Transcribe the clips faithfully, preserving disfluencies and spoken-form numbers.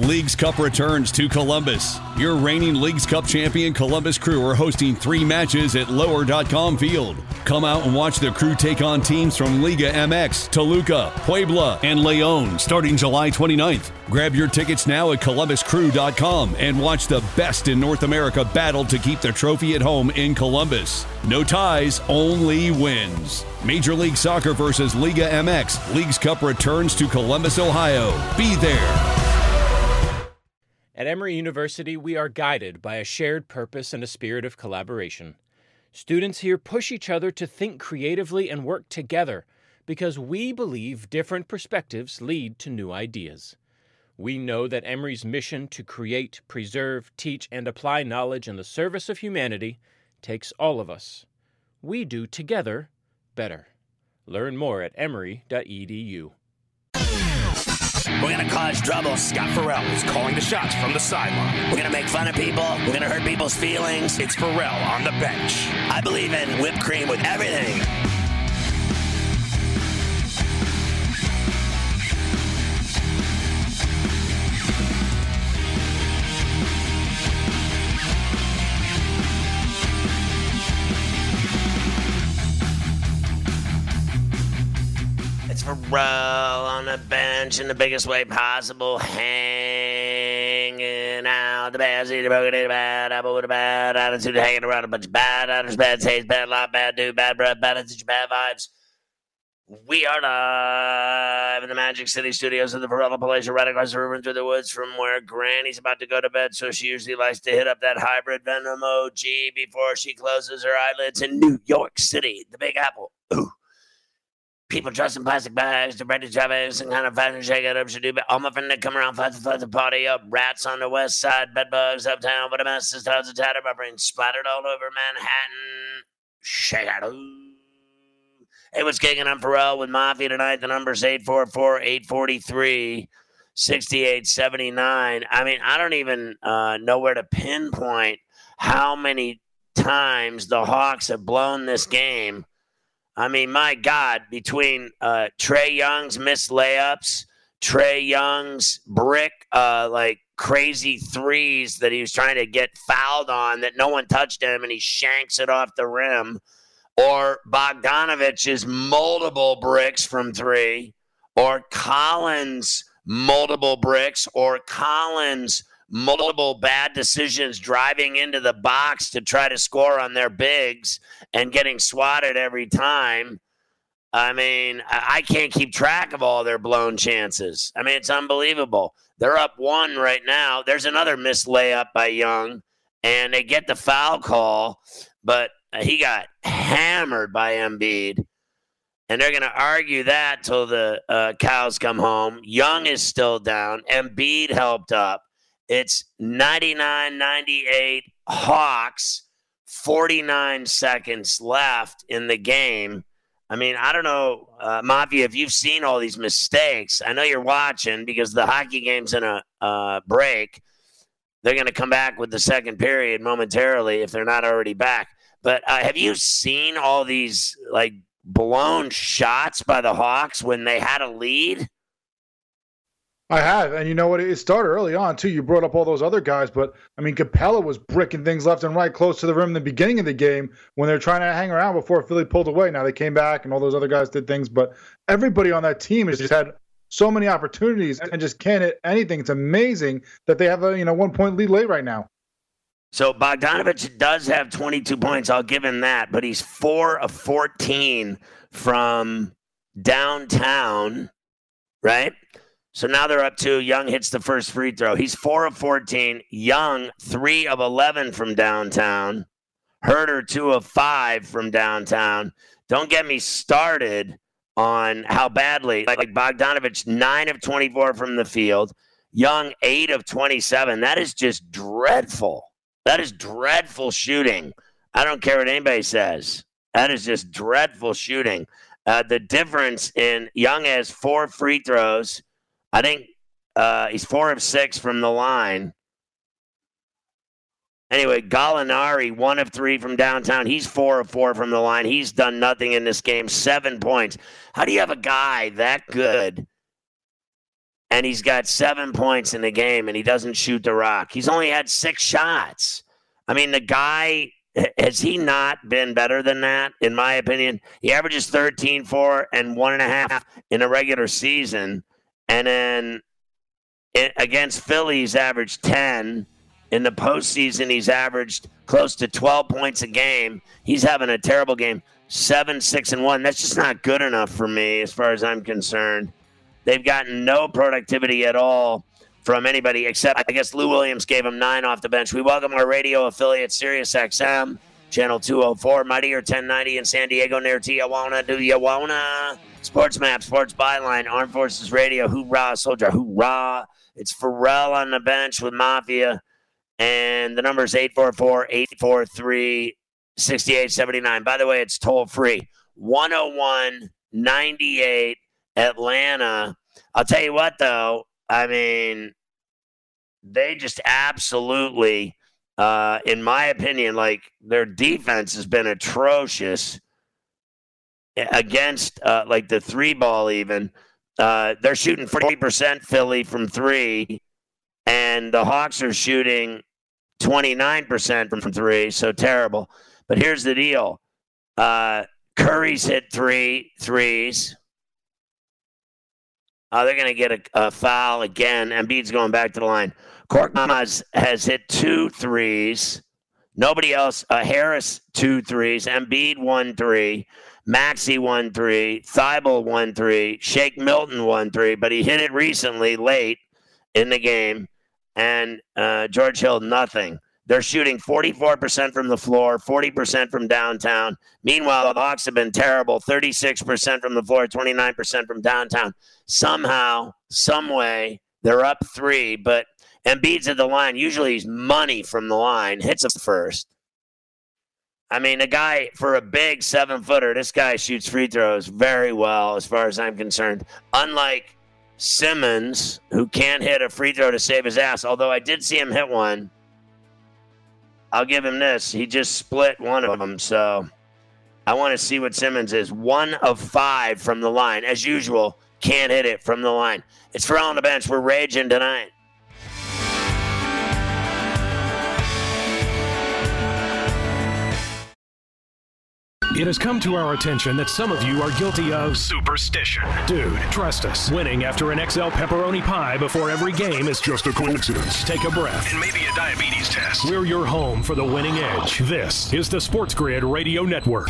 Leagues Cup returns to Columbus. Your reigning Leagues Cup champion Columbus Crew are hosting three matches at lower dot com Field. Come out and watch the Crew take on teams from Liga M X, Toluca, Puebla, and Leon starting July twenty-ninth. Grab your tickets now at columbus crew dot com and watch the best in North America battle to keep the trophy at home in Columbus. No ties, only wins. Major League Soccer versus Liga M X. Leagues Cup returns to Columbus, Ohio. Be there. At Emory University, we are guided by a shared purpose and a spirit of collaboration. Students here push each other to think creatively and work together because we believe different perspectives lead to new ideas. We know that Emory's mission to create, preserve, teach, and apply knowledge in the service of humanity takes all of us. We do together better. Learn more at emory dot e d u. We're going to cause trouble. Scott Farrell is calling the shots from the sideline. We're going to make fun of people. We're going to hurt people's feelings. It's Farrell on the bench. I believe in whipped cream with everything. Farrell on the bench in the biggest way possible, hanging out the bad seat, the broken, bad apple with a bad attitude, hanging around a bunch of bad actors, bad taste, bad lot, bad dude, bad breath, bad attitude, bad vibes. We are live in the Magic City studios of the Farrell Palatial, right across the river and through the woods from where Granny's about to go to bed, so she usually likes to hit up that hybrid Venom O G before she closes her eyelids in New York City, the Big Apple. Ooh. People dressed in plastic bags, they're ready to travel some kind of fashion shake it up, should do, but all my friends that come around, fight the fight the party up, rats on the west side, bedbugs uptown, what a mess, this town's a tatter, my brain splattered all over Manhattan, shake it, ooh. Hey, what's kicking? I'm Farrell with Mafia tonight, the number's eight four four, eight four three, six eight seven nine. I mean, I don't even uh, know where to pinpoint how many times the Hawks have blown this game. I mean, my God, between uh, Trae Young's missed layups, Trae Young's brick, uh, like crazy threes that he was trying to get fouled on that no one touched him and he shanks it off the rim, or Bogdanovich's multiple bricks from three, or Collins' multiple bricks, or Collins' multiple bad decisions driving into the box to try to score on their bigs and getting swatted every time. I mean, I can't keep track of all their blown chances. I mean, it's unbelievable. They're up one right now. There's another missed layup by Young, and they get the foul call, but he got hammered by Embiid. And they're going to argue that till the uh, cows come home. Young is still down. Embiid helped up. It's ninety-nine ninety-eight Hawks, forty-nine seconds left in the game. I mean, I don't know, uh, Mafia, if you've seen all these mistakes. I know you're watching because the hockey game's in a uh, break. They're going to come back with the second period momentarily if they're not already back. But uh, have you seen all these, like, blown shots by the Hawks when they had a lead? I have, and you know what? It started early on, too. You brought up all those other guys, but, I mean, Capella was bricking things left and right close to the rim in the beginning of the game when they were trying to hang around before Philly pulled away. Now they came back, and all those other guys did things, but everybody on that team has just had so many opportunities and just can't hit anything. It's amazing that they have a, you know, one-point lead late right now. So Bogdanovich does have twenty-two points. I'll give him that, but he's four of fourteen from downtown, right? So now they're up two. Young hits the first free throw. He's four of fourteen. Young, three of eleven from downtown. Herter, two of five from downtown. Don't get me started on how badly. Like, like Bogdanovich, nine of twenty-four from the field. Young, eight of twenty-seven. That is just dreadful. That is dreadful shooting. I don't care what anybody says. That is just dreadful shooting. Uh, the difference in Young has four free throws. I think uh, he's four of six from the line. Anyway, Gallinari, one of three from downtown. He's four of four from the line. He's done nothing in this game. Seven points. How do you have a guy that good and he's got seven points in the game, and he doesn't shoot the rock. He's only had six shots. I mean, the guy, has he not been better than that, in my opinion? He averages thirteen, four, and one and a half in a regular season, and then it, against Philly, he's averaged ten. In the postseason, he's averaged close to twelve points a game. He's having a terrible game. Seven, six, and one. That's just not good enough for me as far as I'm concerned. They've gotten no productivity at all from anybody except, I guess, Lou Williams gave him nine off the bench. We welcome our radio affiliate, Sirius X M, channel two oh four, Mightier ten ninety in San Diego near Tijuana. Do you wanna? Sports Map, Sports Byline, Armed Forces Radio, hoorah, soldier, hoorah. It's Pharrell on the bench with Mafia. And the number is eight four four, eight four three, six eight seven nine. By the way, it's toll-free. one oh one ninety-eight Atlanta. I'll tell you what, though. I mean, they just absolutely, uh, in my opinion, like, their defense has been atrocious against, uh, like, the three ball even. Uh, they're shooting forty percent Philly from three. And the Hawks are shooting twenty-nine percent from three, so terrible. But here's the deal. Uh, Curry's hit three threes. Uh, they're going to get a, a foul again. Embiid's going back to the line. Korkmaz has hit two threes. Nobody else. Uh, Harris, two threes. Embiid, one three. Maxey, one three. Thibault, one three. Shake Milton, one three. But he hit it recently, late in the game. And uh, George Hill, nothing. They're shooting forty-four percent from the floor, forty percent from downtown. Meanwhile, the Hawks have been terrible, thirty-six percent from the floor, twenty-nine percent from downtown. Somehow, some way, they're up three, but Embiid's at the line. Usually he's money from the line, hits it first. I mean, a guy, for a big seven-footer, this guy shoots free throws very well as far as I'm concerned. Unlike Simmons, who can't hit a free throw to save his ass, although I did see him hit one. I'll give him this. He just split one of them, so I want to see what Simmons is. One of five from the line. As usual, can't hit it from the line. It's Pharrell on the bench. We're raging tonight. It has come to our attention that some of you are guilty of superstition. Dude, trust us. Winning after an X L pepperoni pie before every game is just a coincidence. Take a breath. And maybe a diabetes test. We're your home for the winning edge. This is the Sports Grid Radio Network.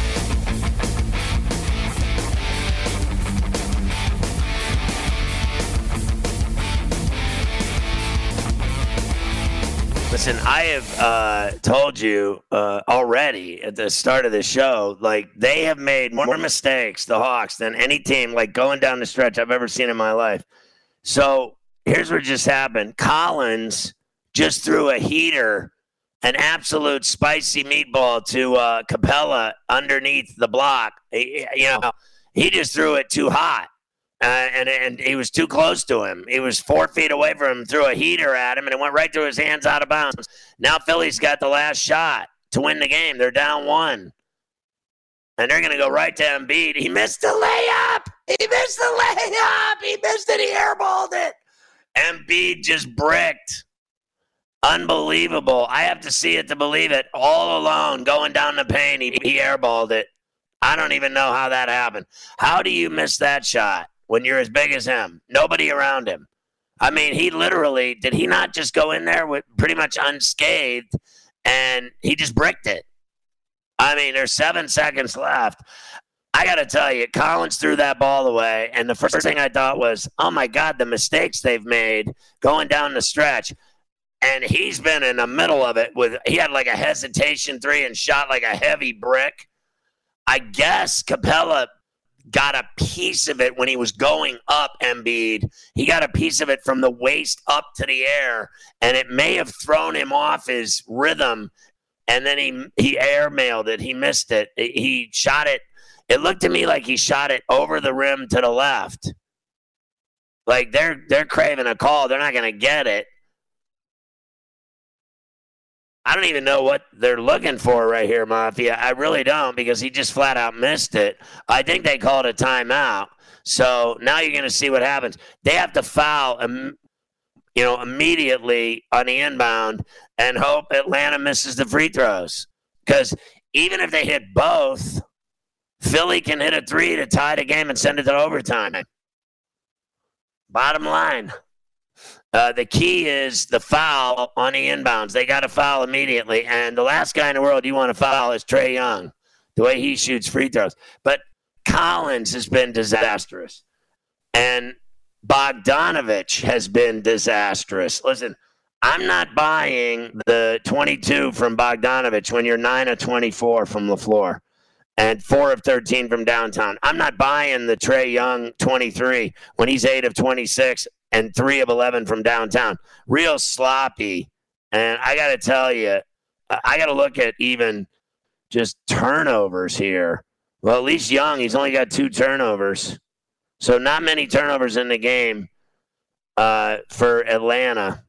Listen, I have uh, told you uh, already at the start of the show, like, they have made more mistakes, the Hawks, than any team, like, going down the stretch I've ever seen in my life. So here's what just happened. Collins just threw a heater, an absolute spicy meatball to uh, Capella underneath the block. He, you know, he just threw it too hot. Uh, and and he was too close to him. He was four feet away from him, threw a heater at him, and it went right through his hands out of bounds. Now Philly's got the last shot to win the game. They're down one. And they're going to go right to Embiid. He missed the layup. He missed the layup. He missed it. He airballed it. Embiid just bricked. Unbelievable. I have to see it to believe it. All alone, going down the paint, he, he airballed it. I don't even know how that happened. How do you miss that shot when you're as big as him? Nobody around him. I mean, he literally, did he not just go in there with pretty much unscathed, and he just bricked it? I mean, there's seven seconds left. I got to tell you, Collins threw that ball away, and the first thing I thought was, oh, my God, the mistakes they've made going down the stretch. And he's been in the middle of it. With he had like a hesitation three and shot like a heavy brick. I guess Capella got a piece of it when he was going up, Embiid. He got a piece of it from the waist up to the air, and it may have thrown him off his rhythm, and then he he airmailed it. He missed it. He shot it. It looked to me like he shot it over the rim to the left. Like they're they're craving a call. They're not going to get it. I don't even know what they're looking for right here, Mafia. I really don't, because he just flat out missed it. I think they called a timeout. So now you're going to see what happens. They have to foul, um, you know, immediately on the inbound and hope Atlanta misses the free throws. Because even if they hit both, Philly can hit a three to tie the game and send it to overtime. Bottom line, uh, the key is the foul on the inbounds. They got to foul immediately. And the last guy in the world you want to foul is Trae Young, the way he shoots free throws. But Collins has been disastrous. And Bogdanovich has been disastrous. Listen, I'm not buying the twenty-two from Bogdanovich when you're nine of twenty-four from the floor and four of thirteen from downtown. I'm not buying the Trae Young twenty-three when he's eight of twenty-six and three of eleven from downtown. Real sloppy. And I got to tell you, I got to look at even just turnovers here. Well, at least Young, he's only got two turnovers. So not many turnovers in the game uh, for Atlanta.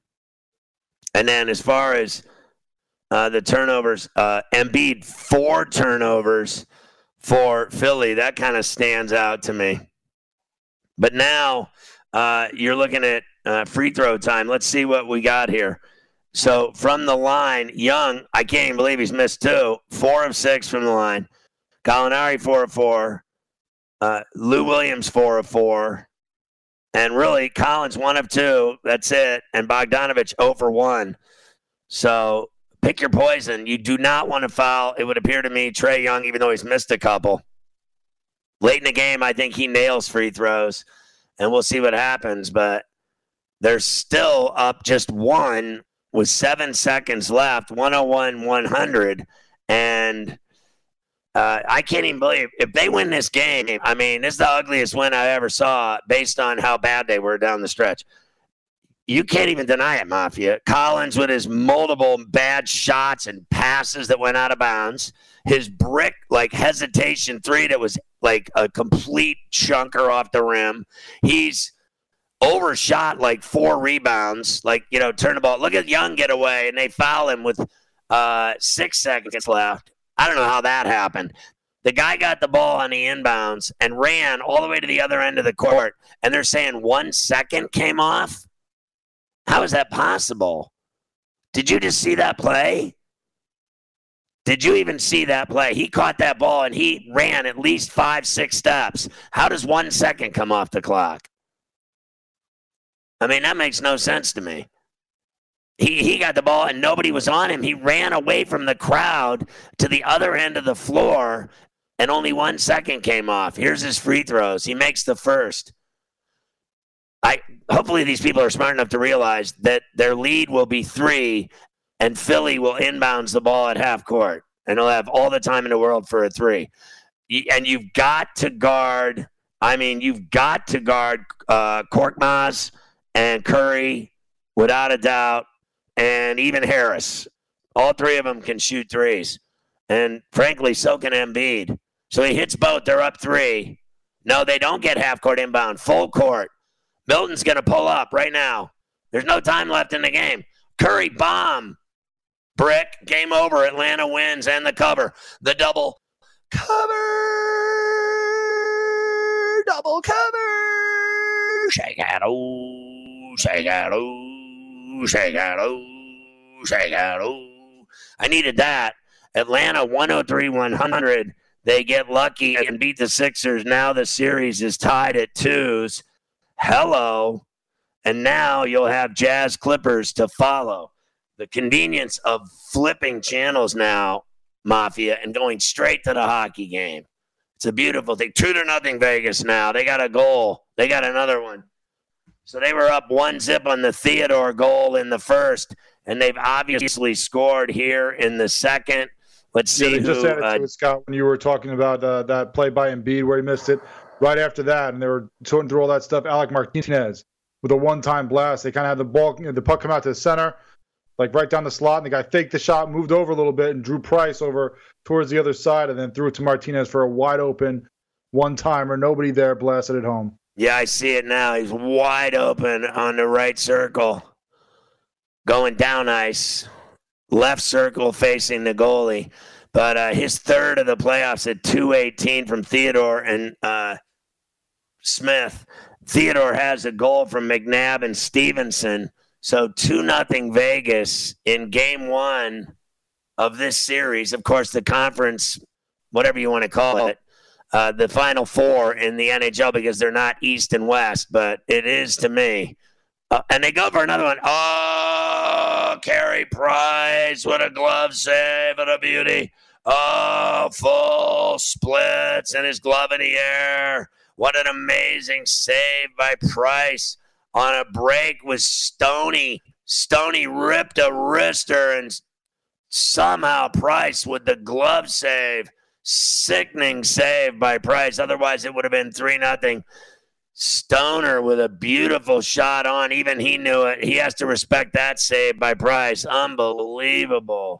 And then as far as uh, the turnovers, uh, Embiid, four turnovers for Philly. That kind of stands out to me. But now uh, you're looking at uh, free throw time. Let's see what we got here. So from the line, Young, I can't even believe he's missed two. Four of six from the line. Gallinari, four of four. Uh, Lou Williams, four of four. And really, Collins, one of two. That's it. And Bogdanovich, zero for one. So pick your poison. You do not want to foul, it would appear to me, Trae Young, even though he's missed a couple. Late in the game, I think he nails free throws. And we'll see what happens. But they're still up just one with seven seconds left, one oh one one hundred. And Uh, I can't even believe if they win this game. I mean, this is the ugliest win I ever saw based on how bad they were down the stretch. You can't even deny it, Mafia. Collins with his multiple bad shots and passes that went out of bounds. His brick, like, hesitation three that was like a complete chunker off the rim. He's overshot like four rebounds. Like, you know, turn the ball. Look at Young get away, and they foul him with uh, six seconds left. I don't know how that happened. The guy got the ball on the inbounds and ran all the way to the other end of the court, and they're saying one second came off? How is that possible? Did you just see that play? Did you even see that play? He caught that ball, and he ran at least five, six steps. How does one second come off the clock? I mean, that makes no sense to me. He he got the ball and nobody was on him. He ran away from the crowd to the other end of the floor, and only one second came off. Here's his free throws. He makes the first. I hopefully these people are smart enough to realize that their lead will be three, and Philly will inbounds the ball at half court, and they'll have all the time in the world for a three. And you've got to guard. I mean, you've got to guard uh, Korkmaz and Curry without a doubt. And even Harris. All three of them can shoot threes. And frankly, so can Embiid. So he hits both. They're up three. No, they don't get half-court inbound. Full court. Milton's going to pull up right now. There's no time left in the game. Curry, bomb. Brick. Game over. Atlanta wins. And the cover. The double cover. Double cover. Shake it. Oh, shake it. Oh. Shake out, oh, shake out, oh. I needed that. Atlanta one oh three one hundred. They get lucky and beat the Sixers. Now the series is tied at twos. Hello. And now you'll have Jazz Clippers to follow. The convenience of flipping channels now, Mafia, and going straight to the hockey game. It's a beautiful thing. Two to nothing Vegas now. They got a goal. They got another one. So they were up one zip on the Theodore goal in the first, and they've obviously scored here in the second. Let's see yeah, they who. Just added uh, to it, Scott, when you were talking about uh, that play by Embiid where he missed it. Right after that, and they were sorting through all that stuff, Alec Martinez with a one-time blast. They kind of had the ball, the puck come out to the center, like right down the slot, and the guy faked the shot, moved over a little bit, and drew Price over towards the other side, and then threw it to Martinez for a wide-open one-timer. Nobody there, blasted it home. Yeah, I see it now. He's wide open on the right circle. Going down ice. Left circle facing the goalie. But uh, his third of the playoffs at two eighteen from Theodore. And uh, Smith. Theodore has a goal from McNabb and Stevenson. So two nothing Vegas in game one of this series. Of course, the conference, whatever you want to call it, uh, the Final Four in the N H L, because they're not East and West, but it is to me. Uh, and they go for another one. Oh, Carey Price, what a glove save and a beauty. Oh, full splits and his glove in the air. What an amazing save by Price on a break with Stoney. Stoney ripped a wrister, and somehow Price with the glove save. Sickening save by Price. Otherwise, it would have been three nothing. Stoner with a beautiful shot on. Even he knew it. He has to respect that save by Price. Unbelievable.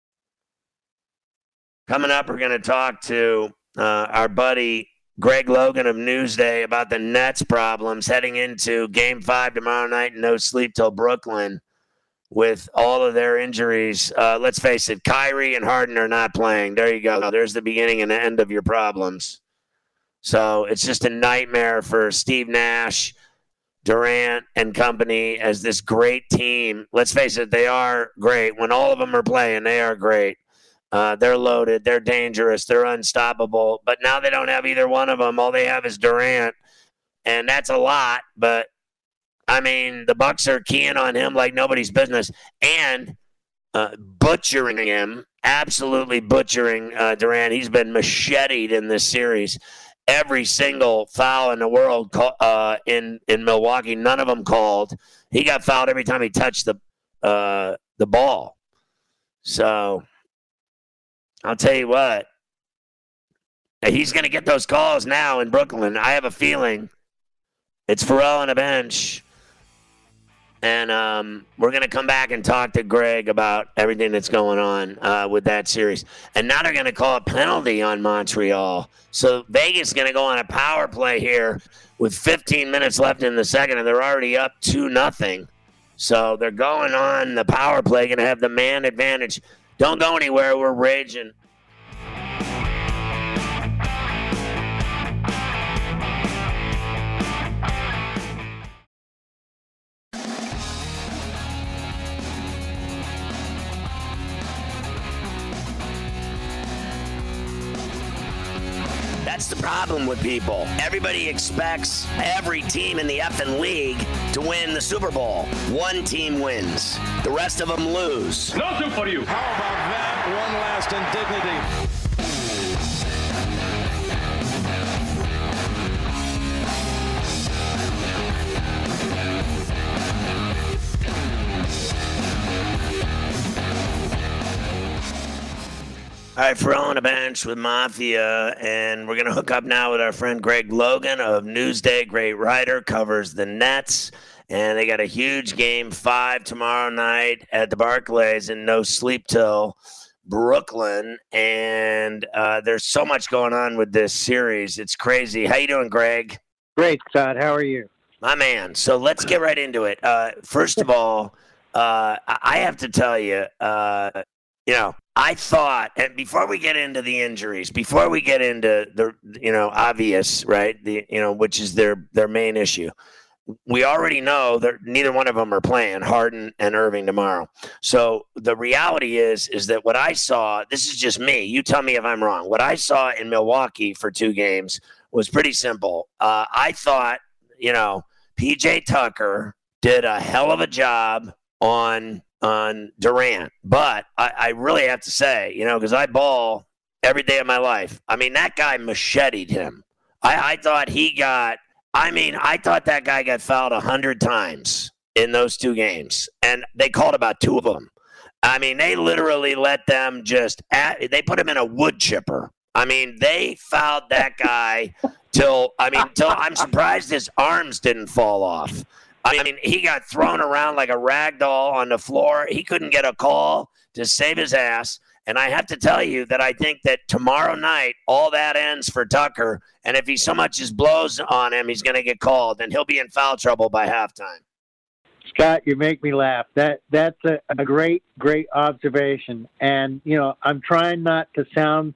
Coming up, we're going to talk to uh, our buddy Greg Logan of Newsday about the Nets' problems heading into Game five tomorrow night and no sleep till Brooklyn with all of their injuries. Uh, let's face it, Kyrie and Harden are not playing. There you go. There's the beginning and the end of your problems. So it's just a nightmare for Steve Nash, Durant, and company as this great team. Let's face it, they are great. When all of them are playing, they are great. Uh, they're loaded. They're dangerous. They're unstoppable. But now they don't have either one of them. All they have is Durant, and that's a lot. But, I mean, the Bucks are keying on him like nobody's business and uh, butchering him, absolutely butchering uh, Durant. He's been macheted in this series. Every single foul in the world uh, in, in Milwaukee, none of them called. He got fouled every time he touched the uh, the ball. So I'll tell you what, he's going to get those calls now in Brooklyn. I have a feeling it's Pharrell on the bench. And um, we're going to come back and talk to Greg about everything that's going on uh, with that series. And now they're going to call a penalty on Montreal. So Vegas is going to go on a power play here with fifteen minutes left in the second, and they're already up two nothing. So they're going on the power play, going to have the man advantage. Don't go anywhere. We're raging. That's the problem with people. Everybody expects every team in the effing league to win the Super Bowl. One team wins. The rest of them lose. Nothing for you. How about that? One last indignity. All right, Pharrell on the bench with Mafia, and we're going to hook up now with our friend Greg Logan of Newsday. Great writer, covers the Nets, and they got a huge game five tomorrow night at the Barclays and no sleep till Brooklyn, and uh, there's so much going on with this series. It's crazy. How you doing, Greg? Great, Scott. How are you? My man. So let's get right into it. Uh, first of all, uh, I have to tell you, uh, you know, I thought, and before we get into the injuries, before we get into the, you know, obvious, right, the, you know, which is their, their main issue, we already know that neither one of them are playing, Harden and Irving, tomorrow. So the reality is, is that what I saw, this is just me, you tell me if I'm wrong, what I saw in Milwaukee for two games was pretty simple. Uh, I thought, you know, P J Tucker did a hell of a job on on Durant. But I, I really have to say, you know, because I ball every day of my life. I mean, that guy macheted him. I, I thought he got, I mean, I thought that guy got fouled a hundred times in those two games. And they called about two of them. I mean, they literally let them just, at, they put him in a wood chipper. I mean, they fouled that guy till, I mean, till I'm surprised his arms didn't fall off. I mean, he got thrown around like a rag doll on the floor. He couldn't get a call to save his ass. And I have to tell you that I think that tomorrow night, all that ends for Tucker. And if he so much as blows on him, he's going to get called, and he'll be in foul trouble by halftime. Scott, you make me laugh. That That's a, a great, great observation. And, you know, I'm trying not to sound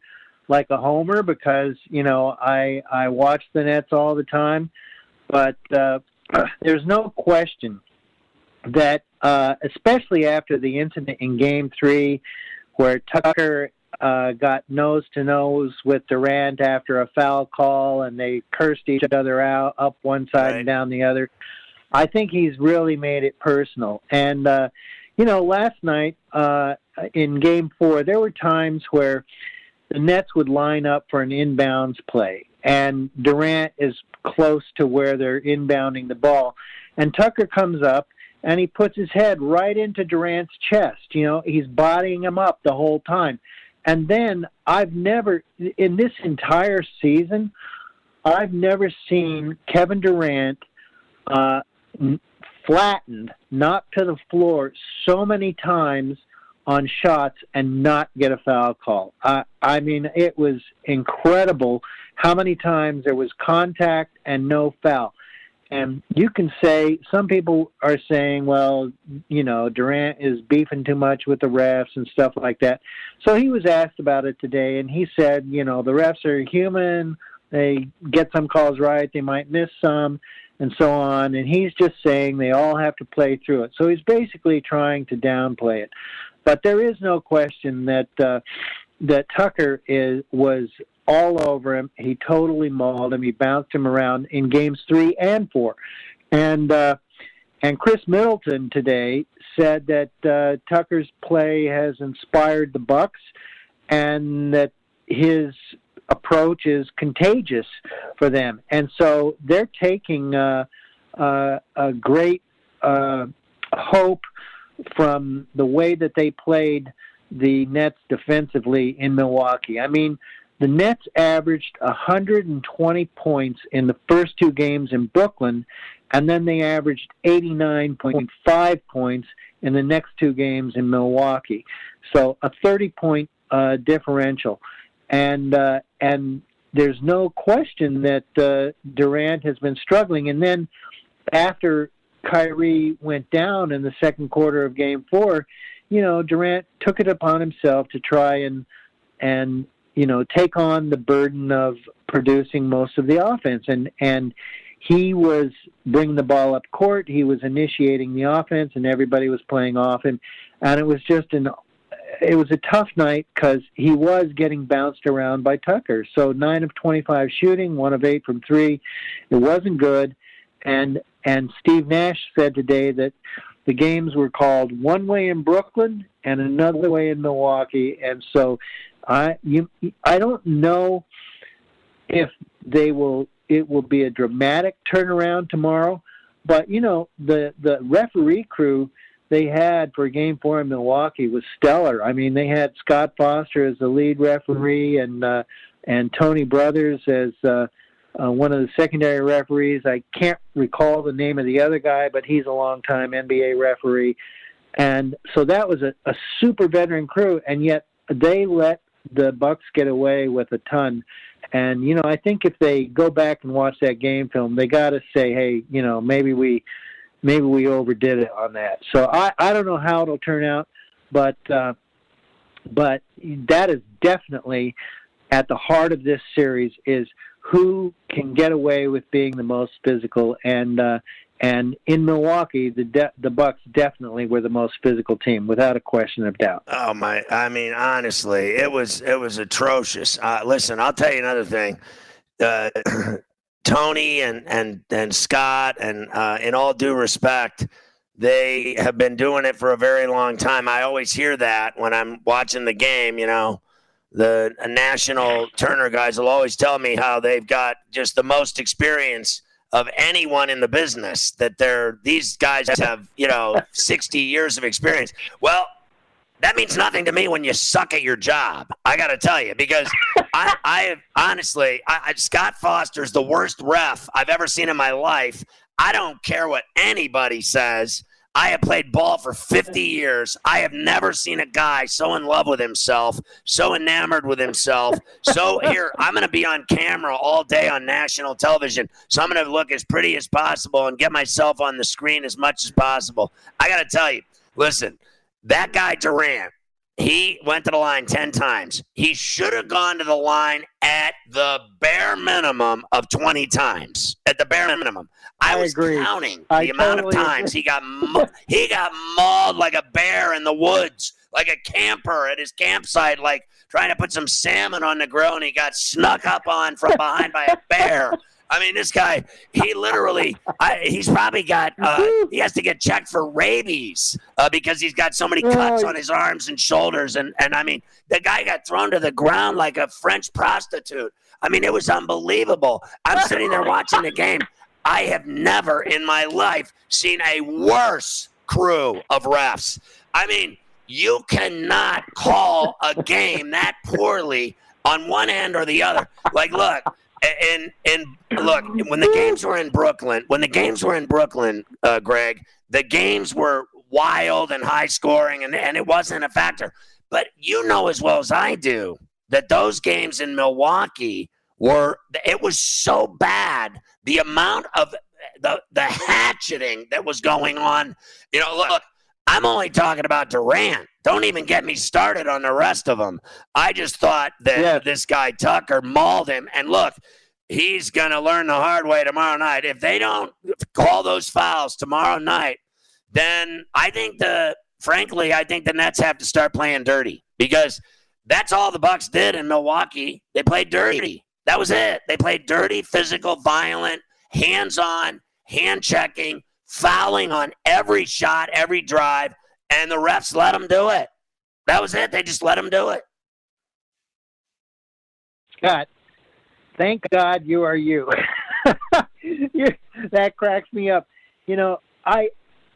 like a homer because, you know, I I watch the Nets all the time, but uh, there's no question that, uh, especially after the incident in Game Three, where Tucker uh, got nose to nose with Durant after a foul call, and they cursed each other out up one side Right. and down the other. I think he's really made it personal. And uh, you know, last night uh, in Game Four, there were times where the Nets would line up for an inbounds play, and Durant is close to where they're inbounding the ball, and Tucker comes up and he puts his head right into Durant's chest. You know, he's bodying him up the whole time. And then I've never, in this entire season, I've never seen Kevin Durant uh, flattened, knocked to the floor so many times on shots and not get a foul call. Uh, I mean, it was incredible how many times there was contact and no foul. And you can say, some people are saying, well, you know, Durant is beefing too much with the refs and stuff like that. So he was asked about it today, and he said, you know, the refs are human. They get some calls right. They might miss some and so on. And he's just saying they all have to play through it. So he's basically trying to downplay it. But there is no question that uh, that Tucker is was all over him. He totally mauled him. He bounced him around in games three and four. And uh, and Chris Middleton today said that uh, Tucker's play has inspired the Bucks, and that his approach is contagious for them. And so they're taking uh, uh, a great uh, hope from the way that they played the Nets defensively in Milwaukee. I mean, the Nets averaged one hundred twenty points in the first two games in Brooklyn, and then they averaged eighty-nine point five points in the next two games in Milwaukee. So a thirty-point uh, differential. And uh, and there's no question that uh, Durant has been struggling. And then after Kyrie went down in the second quarter of Game Four, you know, Durant took it upon himself to try and and you know take on the burden of producing most of the offense, and and he was bringing the ball up court. He was initiating the offense, and everybody was playing off him, and it was just an it was a tough night because he was getting bounced around by Tucker. So nine of twenty-five shooting, one of eight from three. It wasn't good. And and Steve Nash said today that the games were called one way in Brooklyn and another way in Milwaukee. And so I you I don't know if they will it will be a dramatic turnaround tomorrow, but you know the the referee crew they had for Game Four in Milwaukee was stellar. I mean, they had Scott Foster as the lead referee, and uh, and Tony Brothers as uh, uh, one of the secondary referees. I can't recall the name of the other guy, but he's a longtime N B A referee. And so that was a, a super veteran crew, and yet they let the Bucks get away with a ton. And you know, I think if they go back and watch that game film, they got to say, hey, you know, maybe we. Maybe we overdid it on that. So I, I don't know how it'll turn out, but uh, but that is definitely at the heart of this series is who can get away with being the most physical. And uh, and in Milwaukee, the de- the Bucks definitely were the most physical team, without a question of doubt. Oh my! I mean, honestly, it was it was atrocious. Uh, listen, I'll tell you another thing. Uh, Tony and, and, and Scott, and uh, in all due respect, they have been doing it for a very long time. I always hear that when I'm watching the game. You know, the national Turner guys will always tell me how they've got just the most experience of anyone in the business, that they're these guys have, you know, sixty years of experience. Well, that means nothing to me when you suck at your job. I got to tell you, because I, I honestly, I, I, Scott Foster's the worst ref I've ever seen in my life. I don't care what anybody says. I have played ball for fifty years. I have never seen a guy so in love with himself, so enamored with himself. So here, I'm going to be on camera all day on national television. So I'm going to look as pretty as possible and get myself on the screen as much as possible. I got to tell you, listen, that guy Durant, He went to the line ten times. He should have gone to the line at the bare minimum of twenty times. At the bare minimum. I, I was agree. counting the I amount totally of times agree. he got mu- he got mauled like a bear in the woods, like a camper at his campsite, like trying to put some salmon on the grill, and he got snuck up on from behind by a bear. I mean, this guy, he literally, I, he's probably got, uh, he has to get checked for rabies uh, because he's got so many cuts on his arms and shoulders. And, and I mean, the guy got thrown to the ground like a French prostitute. I mean, it was unbelievable. I'm sitting there watching the game. I have never in my life seen a worse crew of refs. I mean, you cannot call a game that poorly on one end or the other. Like, look. And and look, when the games were in Brooklyn, when the games were in Brooklyn, uh, Greg, the games were wild and high scoring, and, and it wasn't a factor. But you know as well as I do that those games in Milwaukee were, it was so bad. The amount of the the hatcheting that was going on, you know, look, I'm only talking about Durant. Don't even get me started on the rest of them. I just thought that yeah. this guy Tucker mauled him. And look, he's going to learn the hard way tomorrow night. If they don't call those fouls tomorrow night, then I think the, frankly, I think the Nets have to start playing dirty because that's all the Bucks did in Milwaukee. They played dirty. That was it. They played dirty, physical, violent, hands-on, hand-checking, fouling on every shot, every drive. And the refs let them do it. That was it. They just let them do it. Scott, thank God you are you. you that cracks me up. You know, I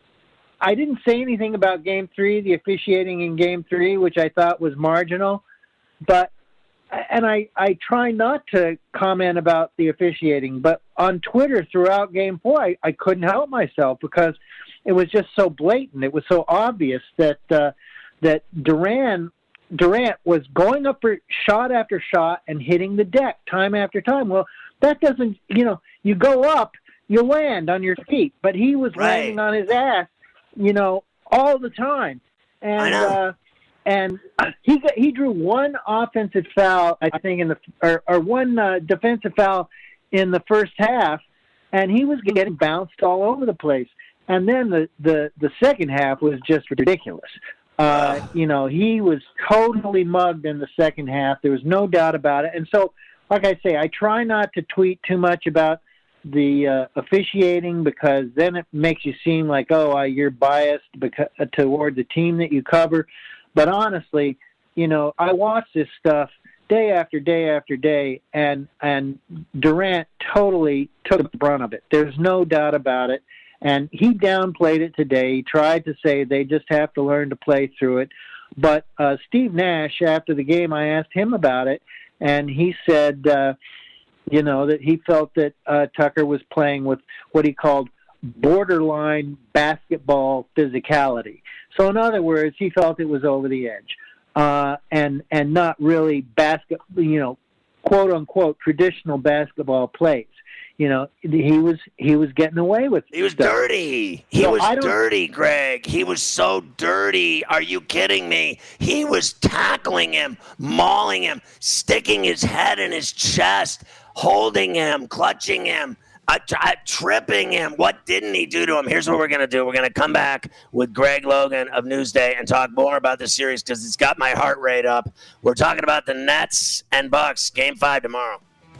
I didn't say anything about Game Three, the officiating in Game Three, which I thought was marginal. But and I, I try not to comment about the officiating, but on Twitter throughout Game Four, I, I couldn't help myself because it was just so blatant. It was so obvious that uh, that Durant Durant was going up for shot after shot and hitting the deck time after time. Well, that doesn't, you know, you go up, you land on your feet, but he was right. landing on his ass, you know, all the time. And uh, and he got, he drew one offensive foul, I think, in the or, or one uh, defensive foul in the first half, and he was getting bounced all over the place. And then the, the, the second half was just ridiculous. Uh, you know, he was totally mugged in the second half. There was no doubt about it. And so, like I say, I try not to tweet too much about the uh, officiating because then it makes you seem like, oh, uh, you're biased because, uh, toward the team that you cover. But honestly, you know, I watch this stuff day after day after day, and and Durant totally took the brunt of it. There's no doubt about it. And he downplayed it today. He tried to say they just have to learn to play through it. But uh, Steve Nash, after the game, I asked him about it, and he said, uh, you know, that he felt that uh, Tucker was playing with what he called borderline basketball physicality. So in other words, he felt it was over the edge uh, and and not really basket, you know, quote unquote traditional basketball plays. You know, he was he was getting away with it. He was stuff. dirty. He so was dirty, Greg. He was so dirty. Are you kidding me? He was tackling him, mauling him, sticking his head in his chest, holding him, clutching him, uh, uh, tripping him. What didn't he do to him? Here's what we're going to do. We're going to come back with Greg Logan of Newsday and talk more about the series because it's got my heart rate up. We're talking about the Nets and Bucks, Game five tomorrow.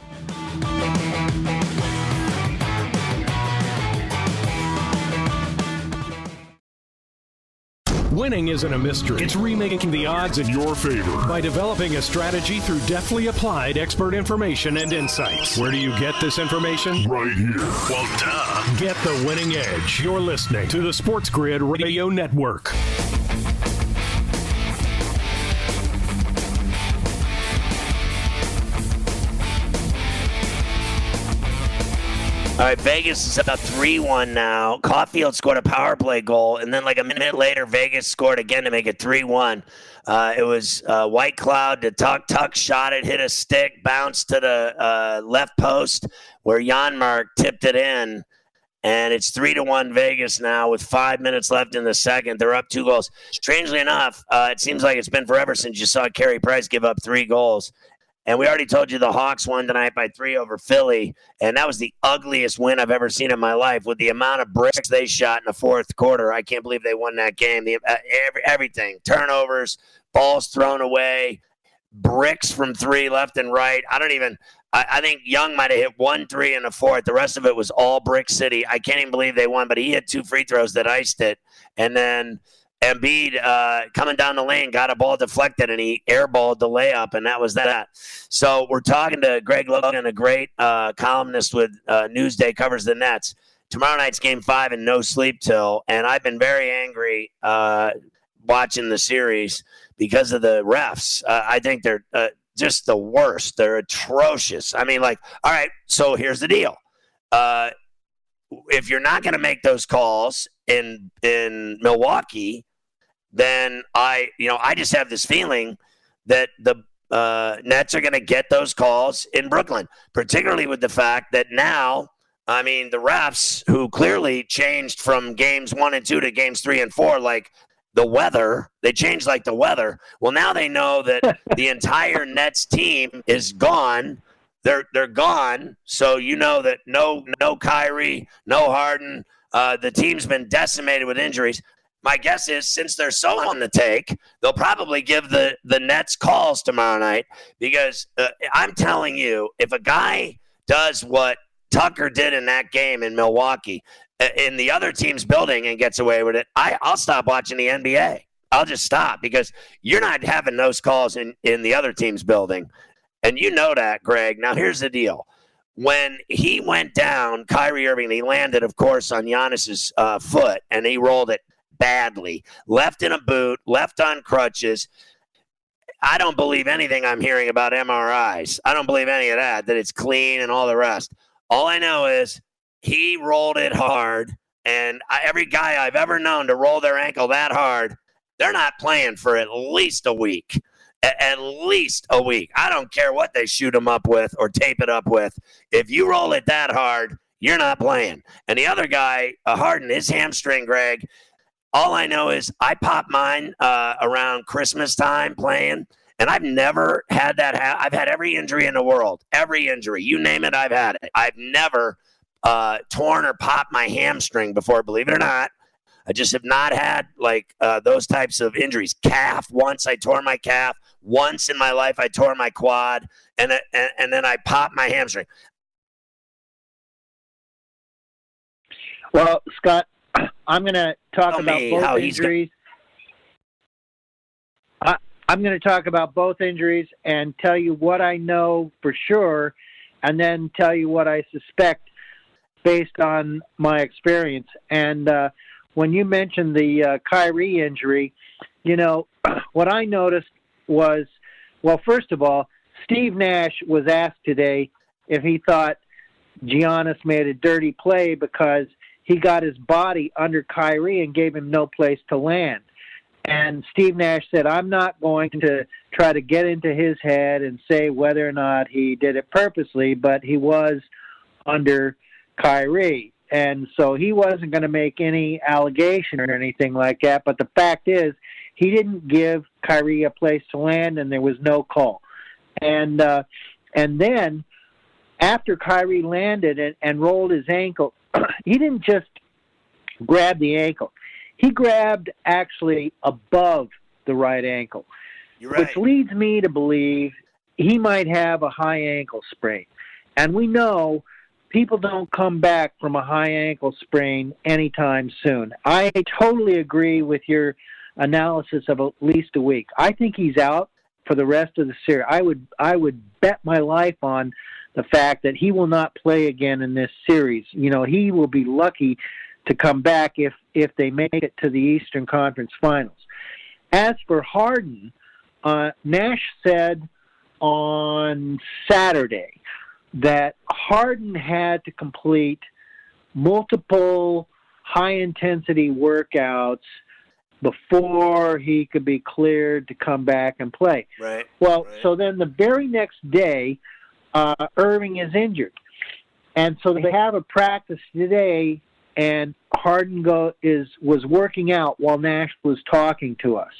Winning isn't a mystery. It's remaking the odds in your favor by developing a strategy through deftly applied expert information and insights. Where do you get this information? Right here. Well, duh. Get the winning edge. You're listening to the Sports Grid Radio Network. All right, Vegas is up three one now. Caulfield scored a power play goal, and then like a minute later, Vegas scored again to make it three one. Uh, it was uh, White Cloud to Tuck. Tuck shot it, hit a stick, bounced to the uh, left post where Janmark tipped it in. and it's three to one Vegas now with five minutes left in the second. They're up two goals. Strangely enough, uh, it seems like it's been forever since you saw Carey Price give up three goals. And we already told you the Hawks won tonight by three over Philly, and that was the ugliest win I've ever seen in my life. With the amount of bricks they shot in the fourth quarter, I can't believe they won that game. The, uh, every, everything, turnovers, balls thrown away, bricks from three left and right. I don't even I, – I think Young might have hit one three in the fourth. The rest of it was all Brick City. I can't even believe they won, but he had two free throws that iced it. And then – Embiid uh, coming down the lane, got a ball deflected, and he airballed the layup, and that was that. So we're talking to Greg Logan, a great uh, columnist with uh, Newsday, covers the Nets. Tomorrow night's game five and no sleep till, and I've been very angry uh, watching the series because of the refs. Uh, I think they're uh, just the worst. They're atrocious. I mean, like, all right, so here's the deal. Uh, if you're not going to make those calls in in Milwaukee, then I, you know, I just have this feeling that the uh, Nets are going to get those calls in Brooklyn, particularly with the fact that now, I mean, the refs who clearly changed from games one and two to games three and four, like the weather, they changed like the weather. Well, now they know that the entire Nets team is gone. They're they're gone. So you know that no no Kyrie, no Harden. Uh, the team's been decimated with injuries. My guess is since they're so on the take, they'll probably give the, the Nets calls tomorrow night because uh, I'm telling you, if a guy does what Tucker did in that game in Milwaukee, uh, in the other team's building and gets away with it, I, I'll stop watching the N B A. I'll just stop because you're not having those calls in, in the other team's building. And you know that, Greg. Now, here's the deal. When he went down, Kyrie Irving, he landed, of course, on Giannis's uh, foot, and he rolled it badly. Left in a boot, left on crutches. I don't believe anything I'm hearing about M R Is. I don't believe any of that, that it's clean and all the rest. All I know is he rolled it hard, and I, every guy I've ever known to roll their ankle that hard, they're not playing for at least a week. At least a week. I don't care what they shoot him up with or tape it up with. If you roll it that hard, you're not playing. And the other guy, uh, Harden, his hamstring, Greg, all I know is I popped mine uh, around Christmas time playing, and I've never had that. Ha- I've had every injury in the world. Every injury. You name it, I've had it. I've never uh, torn or popped my hamstring before, believe it or not. I just have not had, like, uh, those types of injuries. Calf, once I tore my calf. Once in my life, I tore my quad, and, and, and then I popped my hamstring. Well, Scott, I'm going to talk Tell about me both how he's injuries. I, I'm going to talk about both injuries and tell you what I know for sure, and then tell you what I suspect based on my experience. And uh, when you mentioned the uh, Kyrie injury, you know, what I noticed was, well, first of all, Steve Nash was asked today if he thought Giannis made a dirty play because he got his body under Kyrie and gave him no place to land. And Steve Nash said, I'm not going to try to get into his head and say whether or not he did it purposely, but he was under Kyrie. And so he wasn't going to make any allegation or anything like that. But the fact is, he didn't give Kyrie a place to land, and there was no call. And uh, and then after Kyrie landed and, and rolled his ankle, he didn't just grab the ankle. He grabbed actually above the right ankle, You're right. which leads me to believe he might have a high ankle sprain. And we know people don't come back from a high ankle sprain anytime soon. I totally agree with your analysis of at least a week. I think he's out for the rest of the series. I would I would bet my life on the fact that he will not play again in this series. You know, he will be lucky to come back if if they make it to the Eastern Conference Finals. As for Harden, uh, Nash said on Saturday that Harden had to complete multiple high-intensity workouts before he could be cleared to come back and play. Right. Well, right. so then the very next day, uh, Irving is injured. And so they have a practice today and Harden go is was working out while Nash was talking to us.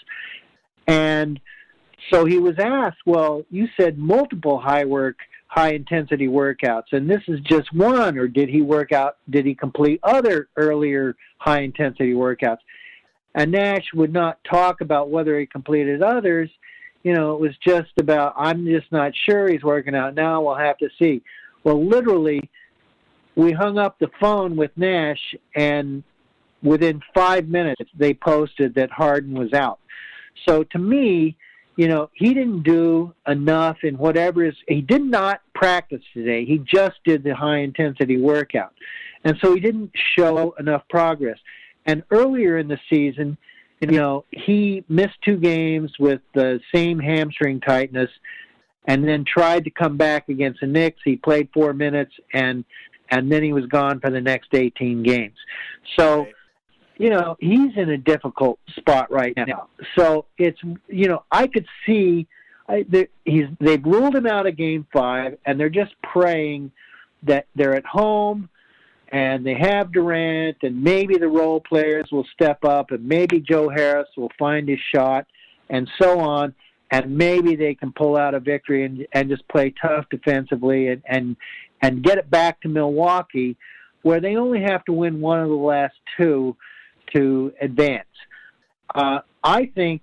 And so he was asked, well, you said multiple high work, high intensity workouts, and this is just one, or did he work out, did he complete other earlier high intensity workouts? And Nash would not talk about whether he completed others. You know, it was just about, I'm just not sure he's working out now, we'll have to see. Well, literally, we hung up the phone with Nash, and within five minutes, they posted that Harden was out. So to me, you know, he didn't do enough in whatever is, he did not practice today. He just did the high-intensity workout. And so he didn't show enough progress. And earlier in the season, you know, he missed two games with the same hamstring tightness and then tried to come back against the Knicks. He played four minutes, and and then he was gone for the next eighteen games. So, you know, he's in a difficult spot right now. So it's, you know, I could see I, he's they've ruled him out of Game Five, and they're just praying that they're at home and they have Durant, and maybe the role players will step up, and maybe Joe Harris will find his shot, and so on, and maybe they can pull out a victory and and just play tough defensively and and and get it back to Milwaukee, where they only have to win one of the last two to advance. Uh, I think,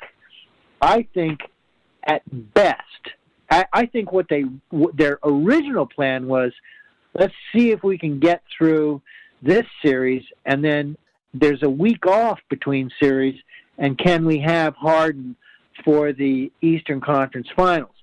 I think, at best, I, I think what they their original plan was, let's see if we can get through this series, and then there's a week off between series, and can we have Harden for the Eastern Conference Finals?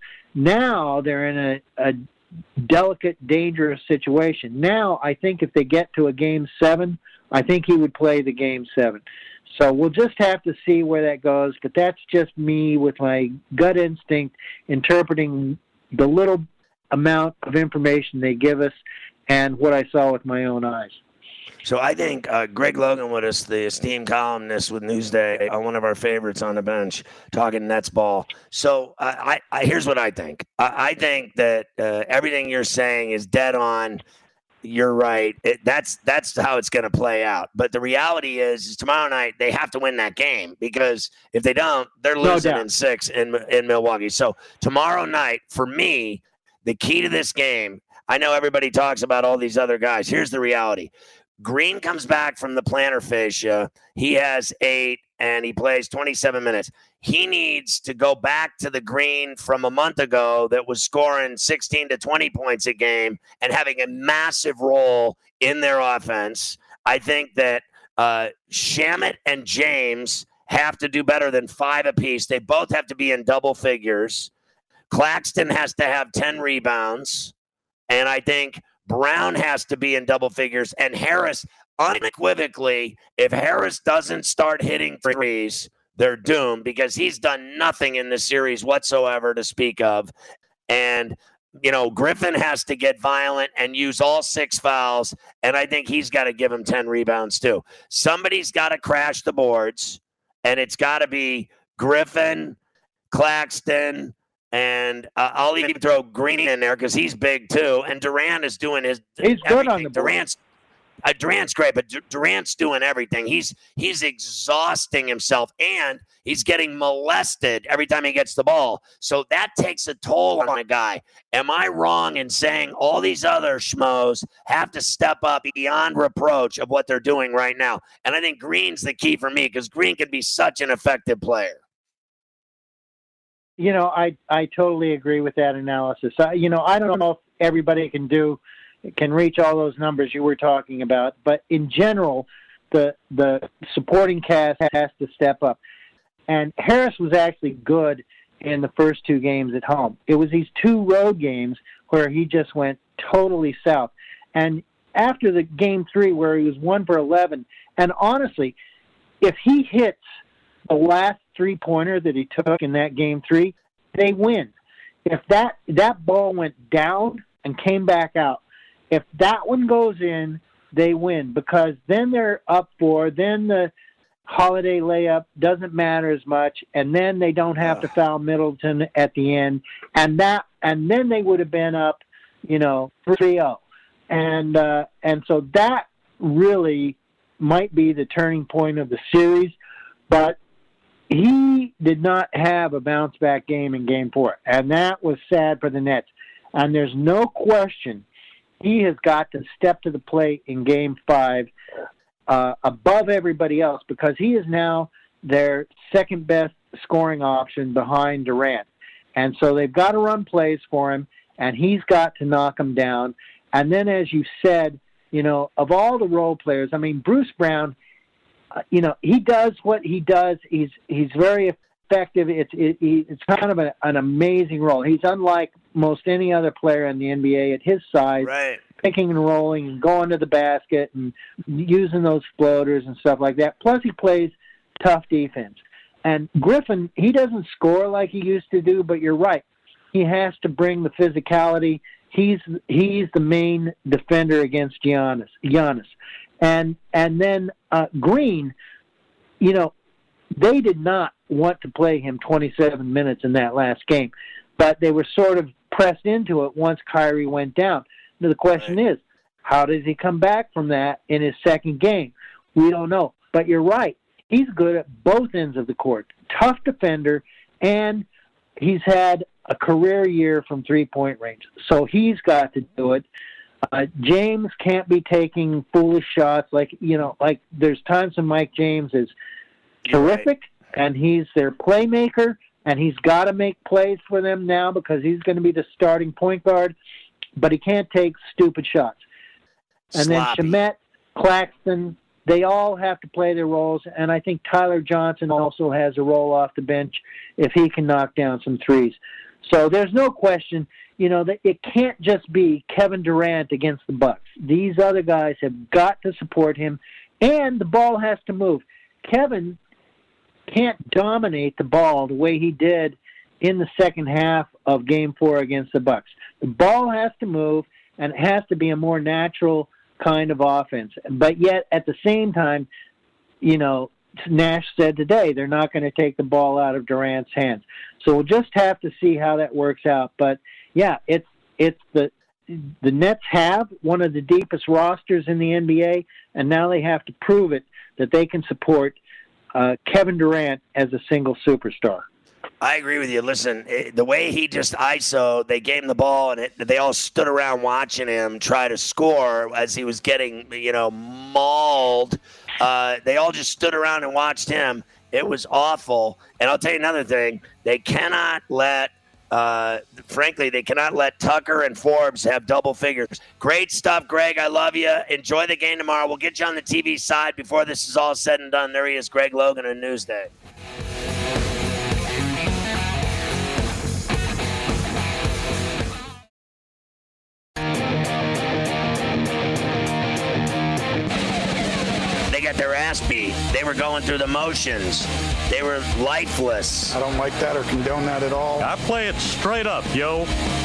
Now they're in a, a delicate, dangerous situation. Now I think if they get to a Game seven, I think he would play the Game seven. So we'll just have to see where that goes, but that's just me with my gut instinct interpreting the little amount of information they give us and what I saw with my own eyes. So I think uh, Greg Logan with us, the esteemed columnist with Newsday, uh, one of our favorites on the bench, talking Nets ball. So uh, I, I here's what I think. I, I think that uh, everything you're saying is dead on. You're right. It, that's that's how it's going to play out. But the reality is, is tomorrow night they have to win that game, because if they don't, they're losing no in six in in Milwaukee. So tomorrow night, for me, the key to this game, I know everybody talks about all these other guys. Here's the reality. Green comes back from the plantar fascia. He has eight, and he plays twenty-seven minutes. He needs to go back to the Green from a month ago that was scoring sixteen to twenty points a game and having a massive role in their offense. I think that uh, Shamet and James have to do better than five apiece. They both have to be in double figures. Claxton has to have ten rebounds. And I think Brown has to be in double figures. And Harris, unequivocally, if Harris doesn't start hitting threes, they're doomed, because he's done nothing in this series whatsoever to speak of. And, you know, Griffin has to get violent and use all six fouls. And I think he's got to give him ten rebounds too. Somebody's got to crash the boards. And it's got to be Griffin, Claxton, and uh, I'll even throw Green in there because he's big too. And Durant is doing his. He's everything. good on the board. Durant's uh, Durant's great, but D- Durant's doing everything. He's he's exhausting himself, and he's getting molested every time he gets the ball. So that takes a toll on a guy. Am I wrong in saying all these other schmoes have to step up beyond reproach of what they're doing right now? And I think Green's the key for me, because Green can be such an effective player. You know, I, I totally agree with that analysis. I, you know, I don't know if everybody can do, can reach all those numbers you were talking about, but in general, the the supporting cast has to step up. And Harris was actually good in the first two games at home. It was these two road games where he just went totally south. And after the game three where he was one for eleven, and honestly, if he hits the last three-pointer that he took in that game three, they win. If that that ball went down and came back out, if that one goes in, they win, because then they're up for, then the Holiday layup doesn't matter as much, and then they don't have to foul Middleton at the end, and that and then they would have been up, you know, three oh. And uh, and so that really might be the turning point of the series, but he did not have a bounce-back game in Game four, and that was sad for the Nets. And there's no question he has got to step to the plate in Game five uh, above everybody else, because he is now their second-best scoring option behind Durant. And so they've got to run plays for him, and he's got to knock them down. And then, as you said, you know, of all the role players, I mean, Bruce Brown, uh, you know, he does what he does. He's he's very effective. It's it, it's kind of a, an amazing role. He's unlike most any other player in the N B A at his size, right. Picking and rolling and going to the basket and using those floaters and stuff like that. Plus, he plays tough defense. And Griffin, he doesn't score like he used to do, but you're right. He has to bring the physicality. He's he's the main defender against Giannis. Giannis, and and then uh, Green, you know, they did not want to play him twenty-seven minutes in that last game, but they were sort of pressed into it once Kyrie went down. Now the question right. is, how does he come back from that in his second game? We don't know, but you're right. He's good at both ends of the court. Tough defender, and he's had a career year from three-point range. So he's got to do it. Uh, James can't be taking foolish shots. Like, you know, like there's times when Mike James is terrific, right. and he's their playmaker, and he's got to make plays for them now because he's going to be the starting point guard, but he can't take stupid shots. And Sloppy. then Shamet, Claxton, they all have to play their roles, and I think Tyler Johnson also has a role off the bench if he can knock down some threes. So there's no question, you know, that it can't just be Kevin Durant against the Bucks. These other guys have got to support him, and the ball has to move. Kevin can't dominate the ball the way he did in the second half of Game Four against the Bucks. The ball has to move, and it has to be a more natural kind of offense. But yet, at the same time, you know, Nash said today they're not going to take the ball out of Durant's hands. So we'll just have to see how that works out. But yeah, it's it's the the Nets have one of the deepest rosters in the N B A, and now they have to prove it that they can support uh, Kevin Durant as a single superstar. I agree with you. Listen, it, the way he just I S O, they gave him the ball, and it, they all stood around watching him try to score as he was getting, you know, mauled. Uh, they all just stood around and watched him. It was awful. And I'll tell you another thing. They cannot let, uh, frankly, they cannot let Tucker and Forbes have double figures. Great stuff, Greg. I love you. Enjoy the game tomorrow. We'll get you on the T V side before this is all said and done. There he is, Greg Logan on Newsday. Got their ass beat. They were going through the motions. They were lifeless. I don't like that or condone that at all. I play it straight up, yo.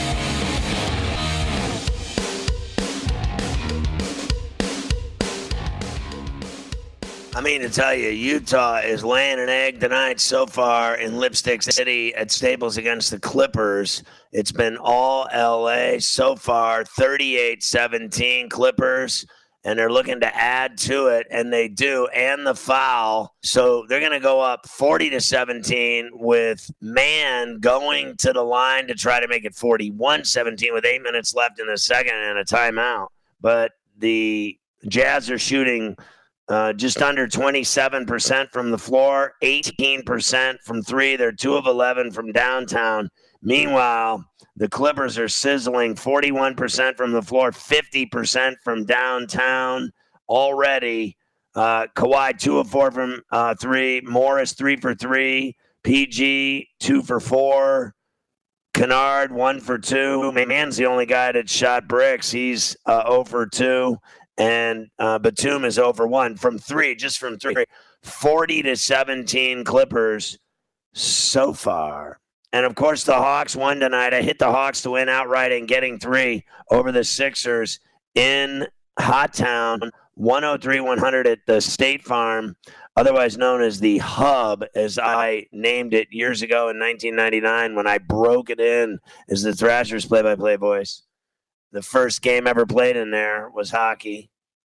I mean to tell you, Utah is laying an egg tonight so far in Lipstick City at Staples against the Clippers. It's been all L A so far, thirty-eight seventeen Clippers. And they're looking to add to it, and they do, and the foul. So they're going to go up forty to seventeen with Mann going to the line to try to make it forty-one seventeen with eight minutes left in the second and a timeout. But the Jazz are shooting uh, just under twenty-seven percent from the floor, eighteen percent from three. They're two of eleven from downtown. Meanwhile, the Clippers are sizzling forty-one percent from the floor, fifty percent from downtown already. Uh, Kawhi, two of four from uh, three. Morris, three for three. P G, two for four. Kennard, one for two. Mann's the only guy that shot bricks. He's uh, zero for two. And uh, Batum is zero for one from three, just from three. forty to seventeen Clippers so far. And, of course, the Hawks won tonight. I hit the Hawks to win outright and getting three over the Sixers in Hot Town, one oh three one hundred at the State Farm, otherwise known as the Hub, as I named it years ago in nineteen ninety-nine when I broke it in as the Thrashers play-by-play voice. The first game ever played in there was hockey.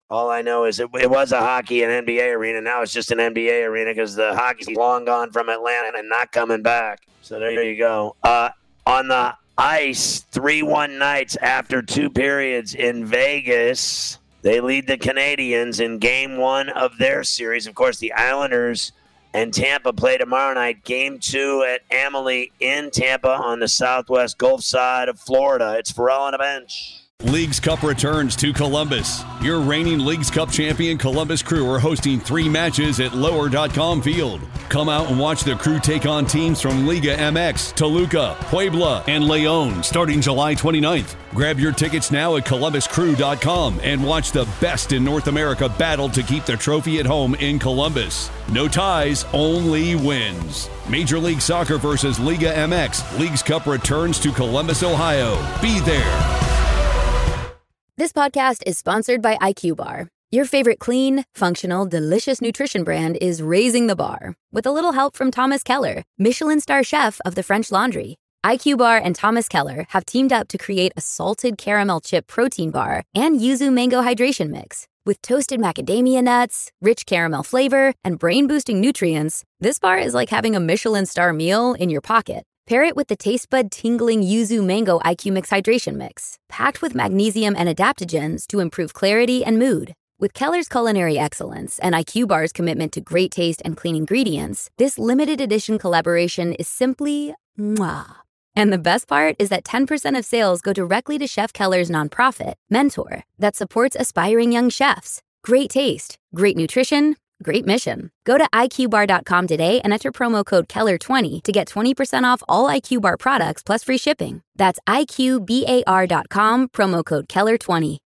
All I know is it, it was a hockey and N B A arena. Now it's just an N B A arena because the hockey's long gone from Atlanta and not coming back. So there you go. Uh, on the ice, three one Knights after two periods in Vegas. They lead the Canadians in game one of their series. Of course, the Islanders and Tampa play tomorrow night. Game two at Amalie in Tampa on the southwest Gulf side of Florida. It's Pharrell on the bench. Leagues Cup returns to Columbus. Your reigning Leagues Cup champion Columbus Crew are hosting three matches at lower dot com Field. Come out and watch the Crew take on teams from Liga M X, Toluca, Puebla, and Leon starting July twenty-ninth. Grab your tickets now at columbus crew dot com and watch the best in North America battle to keep the trophy at home in Columbus. No ties, only wins. Major League Soccer versus Liga M X. Leagues Cup returns to Columbus, Ohio. Be there. This podcast is sponsored by I Q Bar. Your favorite clean, functional, delicious nutrition brand is raising the bar with a little help from Thomas Keller, Michelin star chef of the French Laundry. I Q Bar and Thomas Keller have teamed up to create a salted caramel chip protein bar and yuzu mango hydration mix. With toasted macadamia nuts, rich caramel flavor, and brain-boosting nutrients, this bar is like having a Michelin star meal in your pocket. Pair it with the taste bud tingling yuzu mango I Q Mix hydration mix, packed with magnesium and adaptogens to improve clarity and mood. With Keller's culinary excellence and I Q Bar's commitment to great taste and clean ingredients, this limited edition collaboration is simply mwah. And the best part is that ten percent of sales go directly to Chef Keller's nonprofit, Mentor, that supports aspiring young chefs. Great taste, great nutrition, great mission. Go to I Q bar dot com today and enter promo code Keller twenty to get twenty percent off all I Q Bar products plus free shipping. That's I Q bar dot com, promo code Keller twenty.